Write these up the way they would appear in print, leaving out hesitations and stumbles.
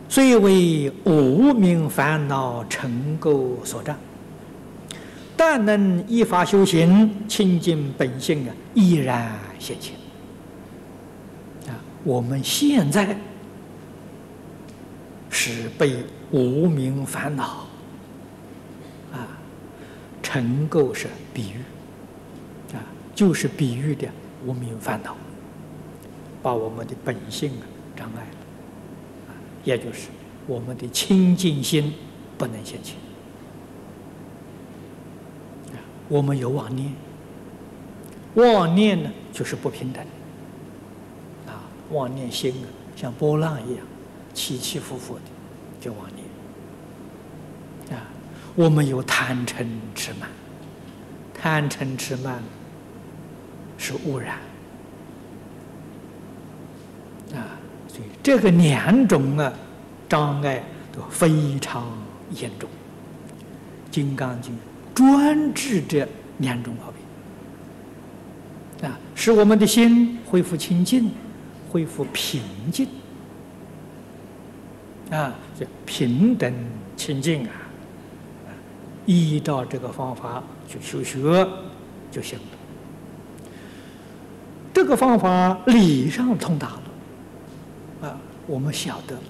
虽为无明烦恼尘垢所障，但能依法修行，清净本性依然现前。我们现在是被无明烦恼尘垢是比喻就是比喻的无明烦恼，把我们的本性障碍了也就是我们的清净心不能现前。我们有妄念，妄念呢就是不平等妄念心像波浪一样起起伏伏的，就妄念我们有贪嗔痴慢，贪嗔痴慢是污染所以这个两种障碍都非常严重。金刚经专治这两种毛病使我们的心恢复清净，恢复平静这平等清净依照这个方法去修学就行了。这个方法理上通达了我们晓得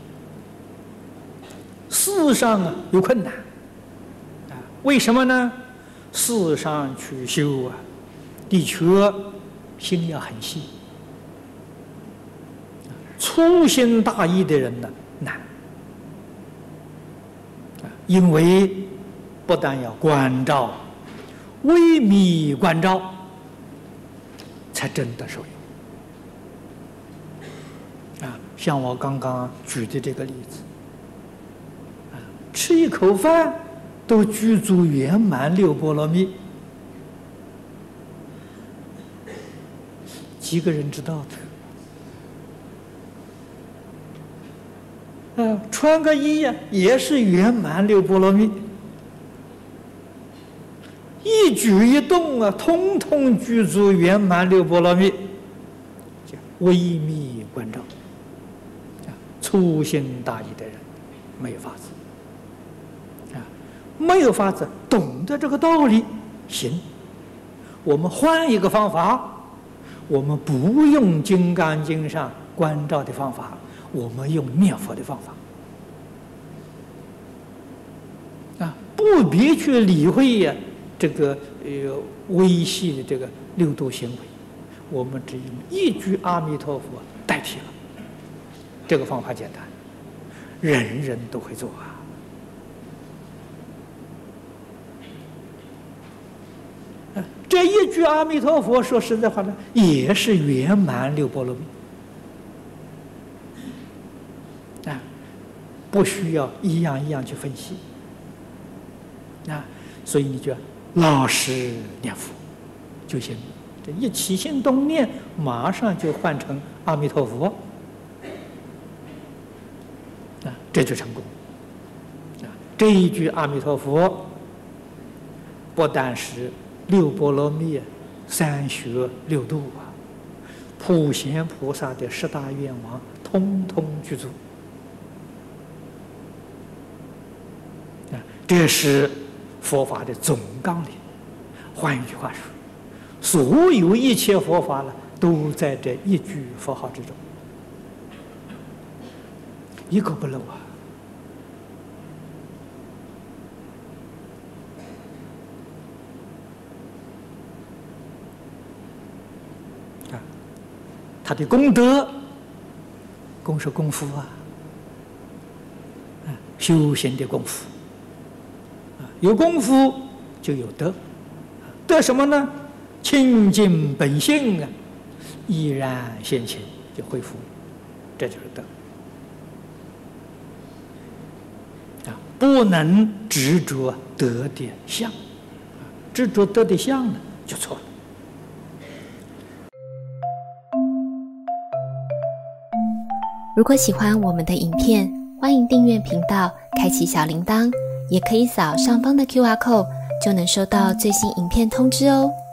事上有困难为什么呢？事上去修的确心要很细，粗心大意的人难因为不但要关照，微密关照才真的受用像我刚刚举的这个例子吃一口饭都具足圆满六波罗蜜，几个人知道的穿个衣也是圆满六波罗蜜，一举一动通通具足圆满六波罗蜜，微密关照粗心大意的人没有法子没有法子懂得这个道理。行，我们换一个方法，我们不用《金刚经》上关照的方法，我们用念佛的方法不必去理会这个微细的这个六度行为，我们只用一句阿弥陀佛代替了。这个方法简单，人人都会做这一句阿弥陀佛，说实在话呢，也是圆满六波罗蜜不需要一样一样去分析所以你就老实念佛就行，这一起心动念，马上就换成阿弥陀佛这就成功这一句阿弥陀佛不但是六波罗蜜三学六度普贤菩萨的10大愿望通通具足这是佛法的总纲领。换一句话说，所有一切佛法都在这一句佛号之中，一个不漏他的功德，功是功夫修行的功夫有功夫就有德，得什么呢？清净本性依然现前，就恢复，这就是德不能执着得的相执着得的相呢就错了。 如果喜欢我们的影片，欢迎订阅频道，开启小铃铛，也可以扫上方的 QR code， 就能收到最新影片通知哦。